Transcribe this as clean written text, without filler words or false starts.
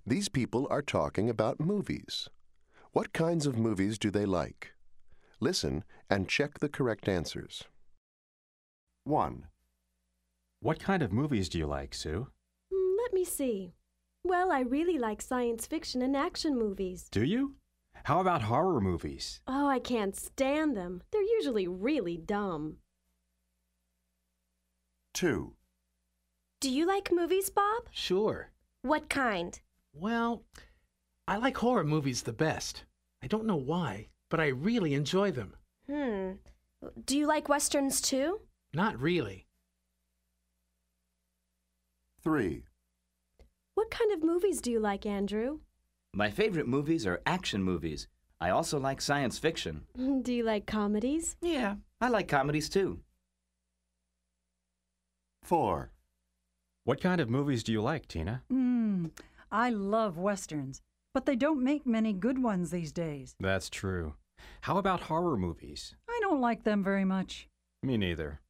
These people are talking about movies. What kinds of movies do they like? Listen and check the correct answers. 1. What kind of movies do you like, Sue? Let me see. Well, I really like science fiction and action movies. Do you? How about horror movies? Oh, I can't stand them. They're usually really dumb. 2. Do you like movies, Bob? Sure. What kind? Well, I like horror movies the best. I don't know why, but I really enjoy them. Do you like westerns too? Not really. 3. What kind of movies do you like, Andrew? My favorite movies are action movies. I also like science fiction. Do you like comedies? Yeah, I like comedies too. 4. What kind of movies do you like, Tina? I love westerns, but they don't make many good ones these days. That's true. How about horror movies? I don't like them very much. Me neither.